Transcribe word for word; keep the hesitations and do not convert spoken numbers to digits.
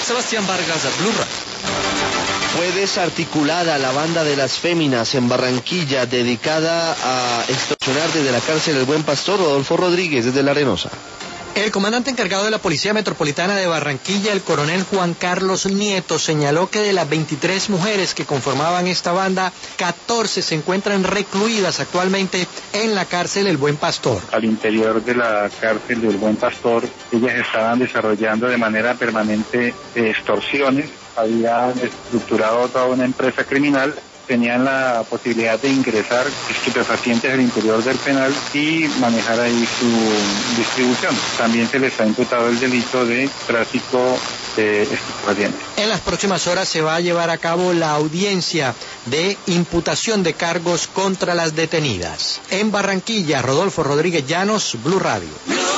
Sebastián Vargas, Blue Radio. Fue desarticulada la banda de las féminas en Barranquilla, dedicada a extorsionar desde la cárcel El Buen Pastor. Rodolfo Rodríguez, desde La Arenosa. El comandante encargado de la Policía Metropolitana de Barranquilla, el coronel Juan Carlos Nieto, señaló que de las veintitrés mujeres que conformaban esta banda, catorce se encuentran recluidas actualmente en la cárcel El Buen Pastor. Al interior de la cárcel del Buen Pastor, ellas estaban desarrollando de manera permanente eh, extorsiones, habían estructurado toda una empresa criminal, tenían la posibilidad de ingresar estupefacientes al interior del penal y manejar ahí su distribución. También se les ha imputado el delito de tráfico de estupefacientes. En las próximas horas se va a llevar a cabo la audiencia de imputación de cargos contra las detenidas. En Barranquilla, Rodolfo Rodríguez Llanos, Blue Radio.